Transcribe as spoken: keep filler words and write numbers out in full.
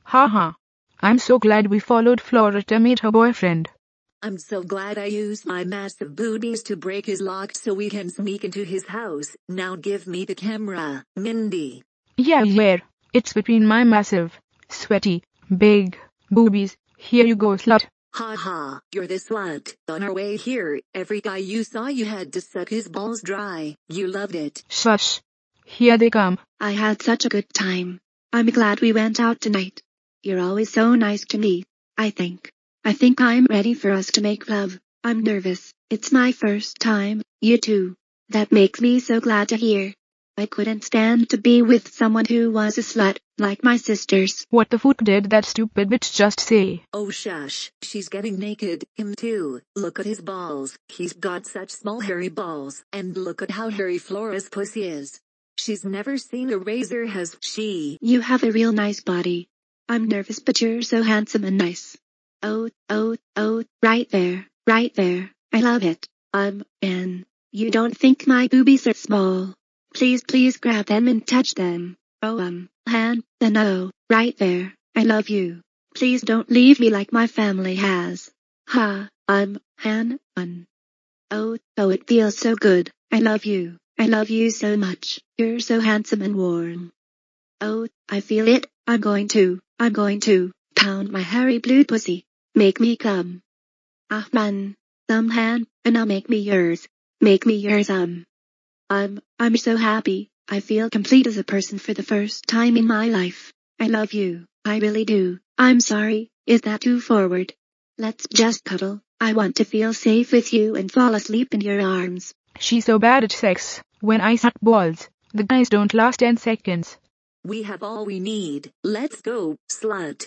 Haha. I'm so glad we followed Flora to meet her boyfriend. I'm so glad I used my massive boobies to break his lock so we can sneak into his house. Now give me the camera, Mindy. Yeah, yeah. It's between my massive, sweaty, big boobies. Here you go, slut. Ha ha, you're the slut. On our way here, every guy you saw you had to suck his balls dry. You loved it. Shush. Here they come. I had such a good time. I'm glad we went out tonight. You're always so nice to me, I think. I think I'm ready for us to make love. I'm nervous. It's my first time, you too. That makes me so glad to hear. I couldn't stand to be with someone who was a slut, like my sisters. What the fuck did that stupid bitch just say? Oh shush, she's getting naked. Him too. Look at his balls. He's got such small hairy balls. And look at how hairy Flora's pussy is. She's never seen a razor, has she? You have a real nice body. I'm nervous but you're so handsome and nice. Oh, oh, oh, right there, right there. I love it. Um, and you don't think my boobies are small? Please, please grab them and touch them. Oh, um, Han, the no, right there. I love you. Please don't leave me like my family has. Ha, um, Han, un. Oh, oh, it feels so good. I love you. I love you so much. You're so handsome and warm. Oh, I feel it. I'm going to, I'm going to pound my hairy blue pussy. Make me come. Ah man, some hand, and now make me yours. Make me yours um. I'm, I'm so happy. I feel complete as a person for the first time in my life. I love you. I really do. I'm sorry, is that too forward? Let's just cuddle. I want to feel safe with you and fall asleep in your arms. She's so bad at sex. When I suck balls, the guys don't last ten seconds. We have all we need. Let's go, slut.